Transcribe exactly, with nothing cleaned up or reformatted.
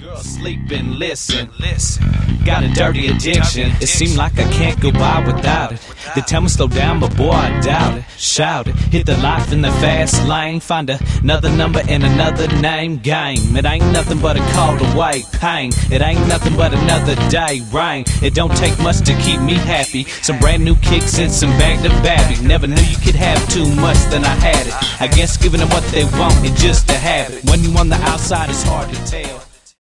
Girl, sleep and listen, listen. Got a dirty addiction. It seemed like I can't go by without it. They tell me slow down, but boy, I doubt it. Shout it, hit the life in the fast lane. Find another number and another name. Game, it ain't nothing but a call away. Pain, it ain't nothing but another day. Rain, it don't take much to keep me happy. Some brand new kicks and some bag to babby. Never knew you could have too much, then I had it. I guess giving them what they want is just a habit. When you on the outside, it's hard to tell.